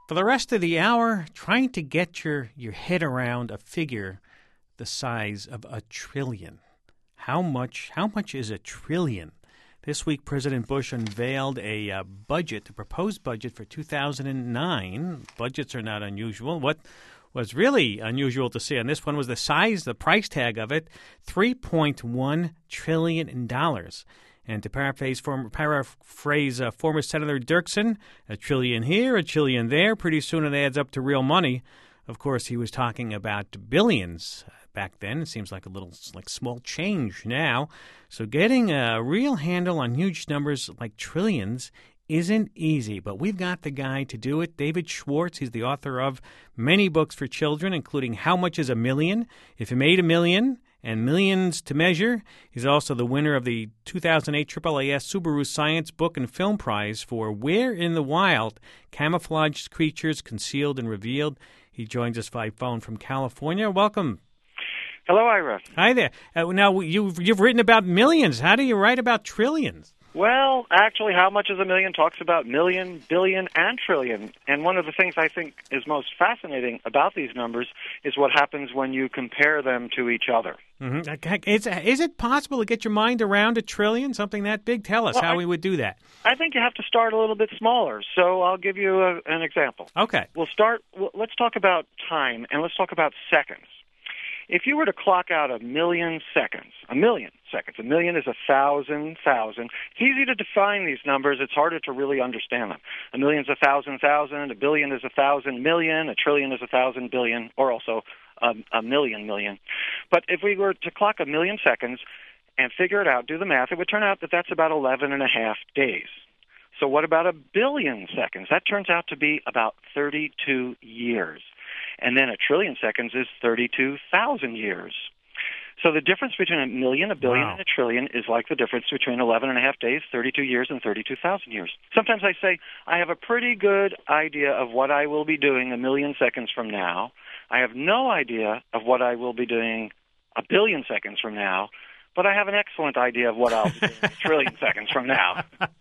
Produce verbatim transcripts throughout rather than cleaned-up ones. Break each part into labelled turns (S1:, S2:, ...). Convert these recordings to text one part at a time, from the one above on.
S1: For the rest of the hour, trying to get your, your head around a figure the size of a trillion. How much, how much is a trillion? This week, President Bush unveiled a uh, budget, a proposed budget for two thousand nine. Budgets are not unusual. What was really unusual to see on this one was the size, the price tag of it, three point one trillion dollars. And to paraphrase, former, paraphrase uh, former Senator Dirksen, a trillion here, a trillion there, pretty soon it adds up to real money. Of course, he was talking about billions back then. It seems like a little like small change now. So getting a real handle on huge numbers like trillions isn't easy, but we've got the guy to do it. David Schwartz, he's the author of many books for children, including How Much is a Million? If You Made a Million, and Millions to Measure. He's also the winner of the two thousand eight triple A S Subaru Science Book and Film Prize for Where in the Wild? Camouflaged Creatures Concealed and Revealed. He joins us by phone from California. Welcome.
S2: Hello, Ira.
S1: Hi there. Uh, now, you've, you've written about millions. How do you write about trillions?
S2: Well, actually, How Much is a Million talks about million, billion, and trillion. And one of the things I think is most fascinating about these numbers is what happens when you compare them to each other.
S1: Mm-hmm. Is, is it possible to get your mind around a trillion, something that big? Tell us
S2: well,
S1: how
S2: I,
S1: we would do that.
S2: I think you have to start a little bit smaller. So I'll give you a, an example.
S1: Okay.
S2: We'll start. Well, let's talk about time, and let's talk about seconds. If you were to clock out a million seconds, a million seconds, a million is a thousand, thousand. It's easy to define these numbers. It's harder to really understand them. A million is a thousand, thousand. A billion is a thousand million. A trillion is a thousand billion, or also a, a million million. But if we were to clock a million seconds and figure it out, do the math, it would turn out that that's about eleven and a half days. So what about a billion seconds? That turns out to be about thirty-two years. And then a trillion seconds is thirty-two thousand years. So the difference between a million, a billion,
S1: wow.
S2: and a trillion is like the difference between eleven and a half days, thirty-two years, and thirty-two thousand years. Sometimes I say, I have a pretty good idea of what I will be doing a million seconds from now. I have no idea of what I will be doing a billion seconds from now. But I have an excellent idea of what I'll be doing a trillion seconds from now.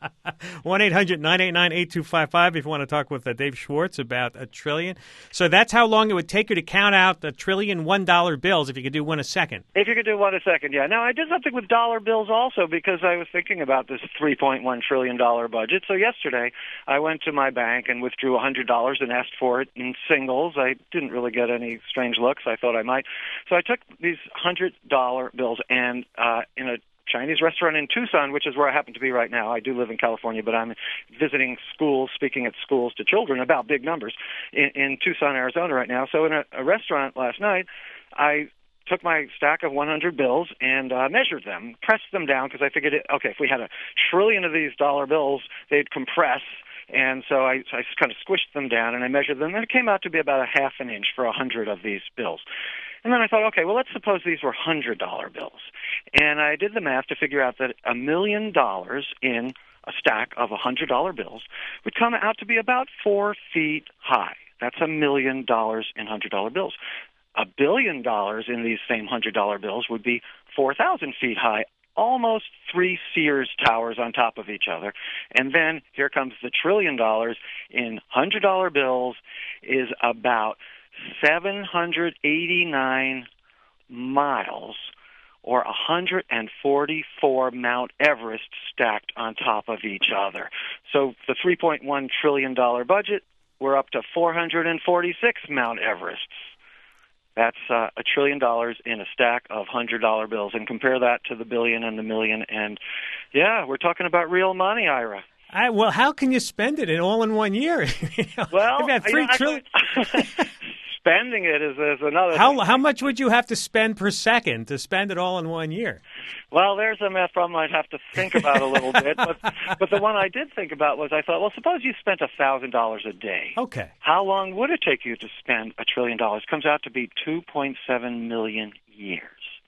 S1: one eight hundred nine eight nine eight two five five if you want to talk with uh, Dave Schwartz about a trillion. So that's how long it would take you to count out a trillion one-dollar bills if you could do one a second.
S2: If you could do one a second, yeah. Now, I did something with dollar bills also because I was thinking about this three point one trillion dollars budget. So yesterday, I went to my bank and withdrew one hundred dollars and asked for it in singles. I didn't really get any strange looks. I thought I might. So I took these one hundred dollar bills and Uh, in a Chinese restaurant in Tucson, which is where I happen to be right now. I do live in California, but I'm visiting schools, speaking at schools to children about big numbers in, in Tucson, Arizona right now. So in a, a restaurant last night, I took my stack of one hundred bills and uh, measured them, pressed them down because I figured, it, okay, if we had a trillion of these dollar bills, they'd compress. And so I, I kind of squished them down and I measured them, and it came out to be about a half an inch for a hundred of these bills. And then I thought, okay, well, let's suppose these were one hundred dollar bills. And I did the math to figure out that a million dollars in a stack of one hundred dollar bills would come out to be about four feet high. That's a million dollars in one hundred dollar bills. A billion dollars in these same one hundred dollar bills would be four thousand feet high, almost three Sears towers on top of each other. And then here comes the trillion dollars in one hundred dollar bills is about seven hundred eighty-nine miles or one hundred forty-four Mount Everest stacked on top of each other. So the three point one trillion dollars budget, we're up to four hundred forty-six Mount Everests. That's uh, a trillion dollars in a stack of one hundred dollar bills. And compare that to the billion and the million. And, yeah, we're talking about real money, Ira.
S1: I, well, how can you spend it in all in one year? you know,
S2: well,
S1: you've got three
S2: you know,
S1: trillion.
S2: Spending it is, is another
S1: how,
S2: thing.
S1: How much would you have to spend per second to spend it all in one year?
S2: Well, there's a math problem I'd have to think about a little bit. But, but the one I did think about was I thought, well, suppose you spent one thousand dollars a day.
S1: Okay.
S2: How long would it take you to spend a trillion dollars? Comes out to be two point seven million years.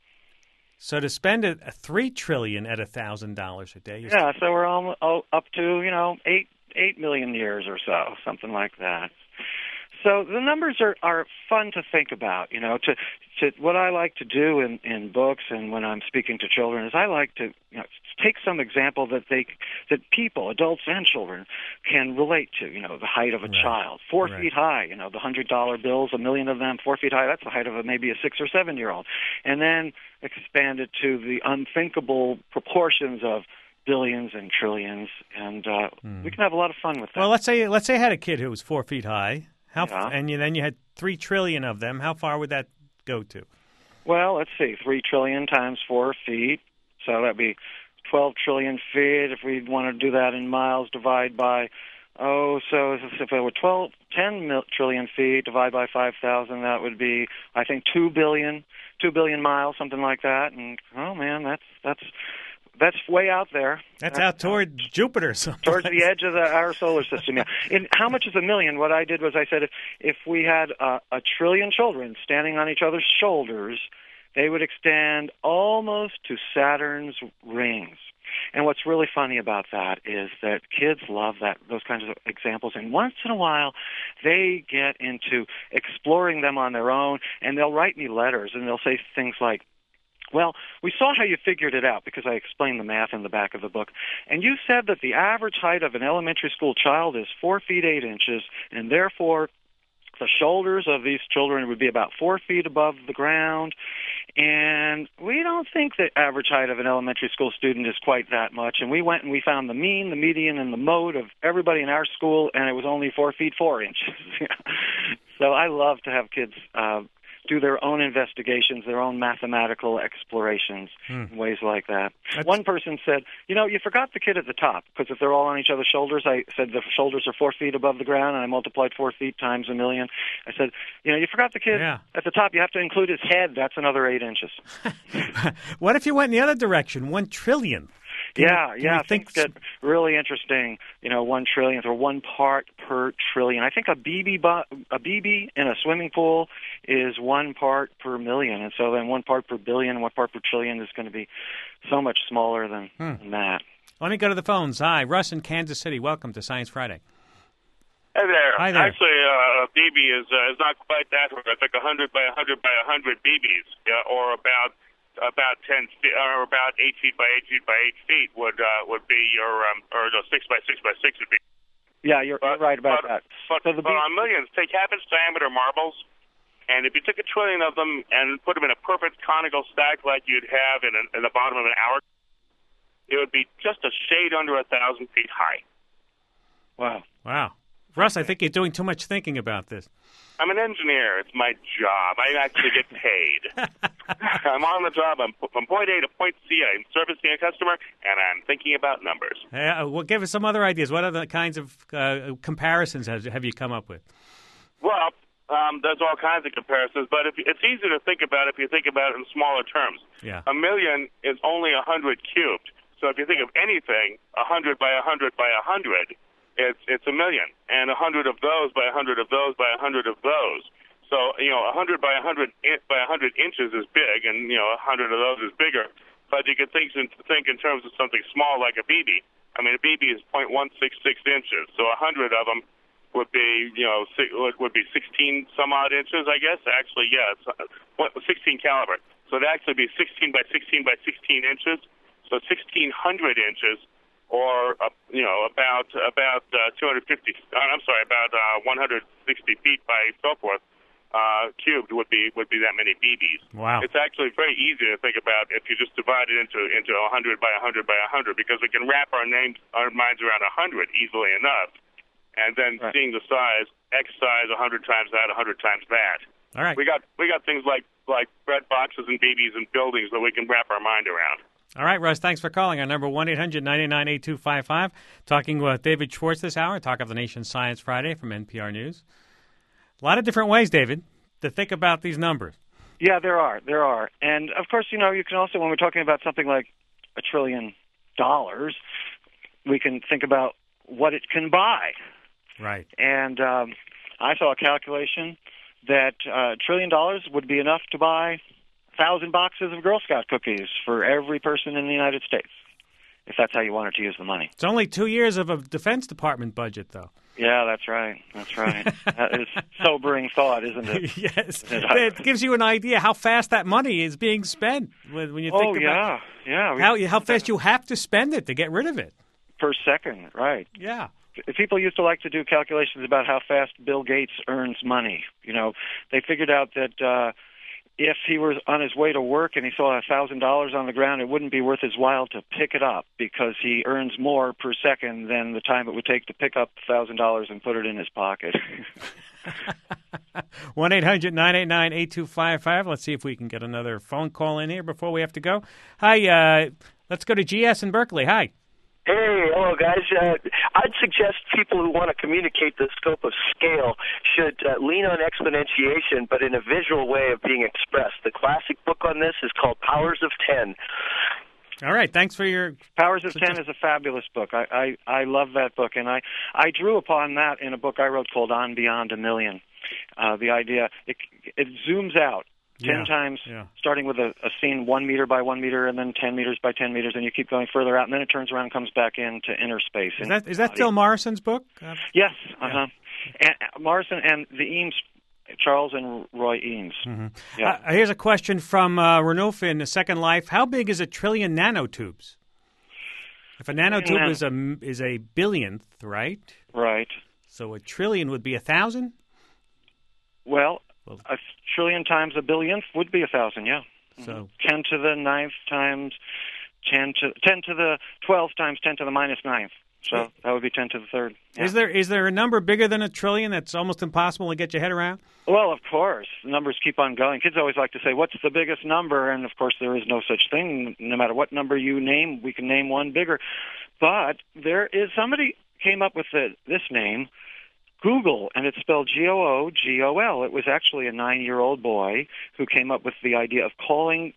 S1: So to spend a, a three trillion at a thousand dollars a day.
S2: Yeah, so we're almost oh, up to you know eight eight million years or so, something like that. So the numbers are, are fun to think about. You know, to to what I like to do in, in books and when I'm speaking to children is I like to you know, take some example that they that people, adults and children, can relate to. You know, the height of a
S1: right.
S2: child, four
S1: right.
S2: feet high. You know, the hundred dollar bills, a million of them, four feet high. That's the height of a, maybe a six or seven year old, and then expand it to the unthinkable proportions of billions and trillions, and uh, hmm. we can have a lot of fun with that.
S1: Well, let's say let's say I had a kid who was four feet high. How
S2: yeah.
S1: and you, then you had three trillion of them. How far would that go to?
S2: Well, let's see, three trillion times four feet, so that'd be twelve trillion feet. If we want to do that in miles, divide by oh, so if it were twelve, ten mil, trillion feet, divide by five thousand, that would be, I think, two billion, two billion miles, something like that. And oh man, that's that's. That's way out there.
S1: That's, That's out toward Jupiter. Someplace.
S2: Towards the edge of the, our solar system, yeah. In how much is a million? What I did was I said if, if we had a, a trillion children standing on each other's shoulders, they would extend almost to Saturn's rings. And what's really funny about that is that kids love that those kinds of examples, and once in a while they get into exploring them on their own, and they'll write me letters, and they'll say things like, well, we saw how you figured it out because I explained the math in the back of the book. And you said that the average height of an elementary school child is four feet eight inches, and therefore the shoulders of these children would be about four feet above the ground. And we don't think the average height of an elementary school student is quite that much. And we went and we found the mean, the median, and the mode of everybody in our school, and it was only four feet four inches. So I love to have kids uh, do their own investigations, their own mathematical explorations hmm. in ways like that. That's... One person said, you know, you forgot the kid at the top, because if they're all on each other's shoulders, I said the shoulders are four feet above the ground, and I multiplied four feet times a million. I said, you know, you forgot the kid
S1: yeah.
S2: at the top. You have to include his head. That's another eight inches.
S1: What if you went in the other direction, one trillion? Can
S2: yeah,
S1: you,
S2: yeah,
S1: think...
S2: things get really interesting. You know, one trillionth or one part per trillion. I think a B B bu- a B B in a swimming pool is one part per million, and so then one part per billion, one part per trillion is going to be so much smaller than, hmm. than that.
S1: Let me go to the phones. Hi, Russ in Kansas City. Welcome to Science Friday.
S3: Hey there.
S1: Hi there.
S3: Actually, uh, a B B is uh, is not quite that. It's like one hundred by one hundred by one hundred B Bs, yeah, or about. About ten feet, or about eight feet by eight feet by eight feet would uh, would be your, um, or no, six by six by six would be.
S2: Yeah, you're,
S3: but,
S2: you're right about
S3: but,
S2: that.
S3: But,
S2: so the
S3: but on millions, take half inch diameter marbles, and if you took a trillion of them and put them in a perfect conical stack like you'd have in, a, in the bottom of an hour, it would be just a shade under a thousand feet high.
S2: Wow.
S1: Wow. Russ, I think you're doing too much thinking about this.
S3: I'm an engineer. It's my job. I actually get paid. I'm on the job. I'm from point A to point C. I'm servicing a customer, and I'm thinking about numbers.
S1: Uh, well, give us some other ideas. What other kinds of uh, comparisons have, have you come up with?
S3: Well, um, there's all kinds of comparisons, but if it's easy to think about if you think about it in smaller terms.
S1: Yeah.
S3: A million is only one hundred cubed. So if you think of anything, one hundred by one hundred by one hundred, It's it's a million, and a hundred of those by a hundred of those by a hundred of those. So you know, a hundred by a hundred by a hundred inches is big, and you know, a hundred of those is bigger. But you could think in, think in terms of something small like a B B. I mean, a B B is point one six six inches, so a hundred of them would be you know six, would be sixteen some odd inches, I guess. Actually, yeah, it's sixteen caliber. So it'd actually be sixteen by sixteen by sixteen inches. So sixteen hundred inches. Or uh, you know about about uh, two hundred fifty. Uh, I'm sorry, about uh, one hundred sixty feet by so forth uh, cubed would be would be that many B Bs.
S1: Wow!
S3: It's actually very easy to think about if you just divide it into into one hundred by one hundred by one hundred, because we can wrap our names our minds around one hundred easily enough, and then right. seeing the size X size one hundred times that, one hundred times that.
S1: All right.
S3: We got we got things like like bread boxes and B Bs and buildings that we can wrap our mind around.
S1: All right, Russ, thanks for calling. Our number, one eight hundred nine nine eight two five five. Talking with David Schwartz this hour, Talk of the Nation Science Friday from N P R News. A lot of different ways, David, to think about these numbers.
S2: Yeah, there are. There are. And, of course, you know, you can also, when we're talking about something like a trillion dollars, we can think about what it can buy.
S1: Right.
S2: And um, I saw a calculation that uh, a trillion dollars would be enough to buy thousand boxes of Girl Scout cookies for every person in the United States. if that's how you wanted to use the money.
S1: It's only two years of a Defense Department budget, though.
S2: Yeah, that's right. That's right. That is sobering thought, isn't it?
S1: Yes.
S2: Isn't
S1: It gives you an idea how fast that money is being spent when, when you
S2: oh,
S1: think about
S2: yeah. yeah.
S1: how, how fast you have to spend it to get rid of it.
S2: Per second, right.
S1: Yeah.
S2: People used to like to do calculations about how fast Bill Gates earns money. You know, they figured out that uh, if he was on his way to work and he saw a thousand dollars on the ground, it wouldn't be worth his while to pick it up because he earns more per second than the time it would take to pick up a thousand dollars and put it in his pocket.
S1: one eight hundred nine eight nine eight two five five. Let's see if we can get another phone call in here before we have to go. Hi, uh, let's go to G S in Berkeley. Hi.
S4: Hey, hello, guys. Uh, I'd suggest people who want to communicate the scope of scale should uh, lean on exponentiation, but in a visual way of being expressed. The classic book on this is called Powers of Ten.
S1: All right, thanks for your...
S2: Powers of Ten is a fabulous book. I, I, I love that book, and I, I drew upon that in a book I wrote called On Beyond a Million. Uh, the idea, it, it zooms out. Ten
S1: Yeah,
S2: times,
S1: yeah.
S2: starting with a, a scene one meter by one meter, and then ten meters by ten meters, and you keep going further out, and then it turns around and comes back into inner space.
S1: Is that is that Phil Morrison's book? Uh,
S2: Yes, uh-huh. And, uh, Morrison and the Eames, Charles and Roy Eames.
S1: mm-hmm.
S2: Yeah.
S1: uh, here's a question from uh, Ranulph in Second Life. How big is a trillion nanotubes? If a nanotube
S2: Nan-
S1: is a is a billionth, right?
S2: Right.
S1: So a trillion would be a thousand?
S2: Well,
S1: Well-
S2: a trillion times a billionth would be a thousand, yeah.
S1: So
S2: ten to the ninth times ten to ten to the twelfth times ten to the minus ninth. So that would be ten to the third. Yeah.
S1: is there is there a number bigger than a trillion that's almost impossible to get your head around?
S2: Well, of course. The numbers keep on going. Kids always like to say, what's the biggest number? And, of course, there is no such thing. No matter what number you name, we can name one bigger. But there is somebody came up with the, this name, Google, and it's spelled G O O G O L. It was actually a nine-year-old boy who came up with the idea of calling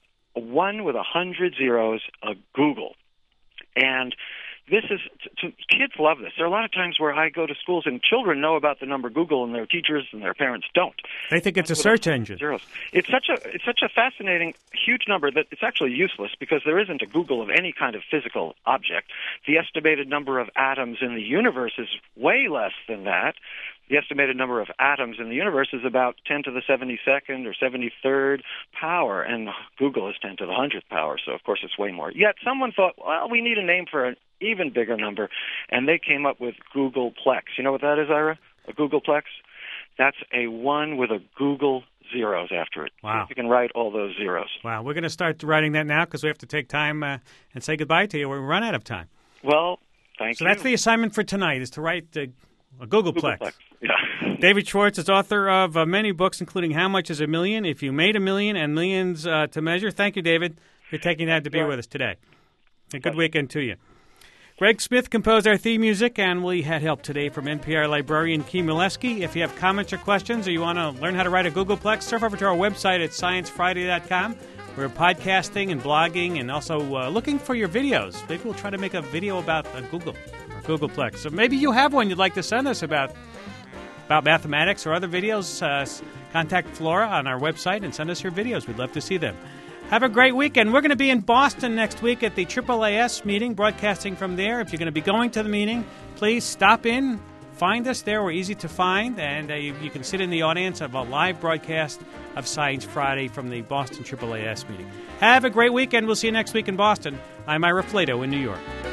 S2: one with a hundred zeros a Google. And this is, t- t- kids love this. There are a lot of times where I go to schools and children know about the number Google and their teachers and their parents don't.
S1: They think it's a search engine.
S2: Zeros. It's such a it's such a fascinating, huge number that it's actually useless because there isn't a Google of any kind of physical object. The estimated number of atoms in the universe is way less than that. The estimated number of atoms in the universe is about ten to the seventy-second or seventy-third power, and Google is ten to the hundredth power, so of course it's way more. Yet someone thought, well, we need a name for an even bigger number, and they came up with Googleplex. You know what that is, Ira? A Googleplex? That's a one with a Google zeros after it.
S1: Wow.
S2: You can write all those zeros.
S1: Wow, we're going to start writing that now because we have to take time uh, and say goodbye to you. We run out of time.
S2: Well, thank
S1: So
S2: you.
S1: that's the assignment for tonight, is to write uh, a Googleplex.
S2: Googleplex. Yeah.
S1: David Schwartz is author of uh, many books, including How Much is a Million, If You Made a Million, and Millions uh, to Measure. Thank you, David, for taking time to be
S2: Sure.
S1: with us today. A good weekend to you. Greg Smith composed our theme music, and we had help today from N P R librarian Key Mileski. If you have comments or questions, or you want to learn how to write a Googleplex, surf over to our website at science friday dot com. We're podcasting and blogging and also uh, looking for your videos. Maybe we'll try to make a video about a Google or Googleplex. So maybe you have one you'd like to send us about about mathematics or other videos. Uh, contact Flora on our website and send us your videos. We'd love to see them. Have a great weekend. We're going to be in Boston next week at the triple A S meeting, broadcasting from there. If you're going to be going to the meeting, please stop in. Find us there. We're easy to find, and uh, you, you can sit in the audience of a live broadcast of Science Friday from the Boston triple A S meeting. Have a great weekend. We'll see you next week in Boston. I'm Ira Flato in New York.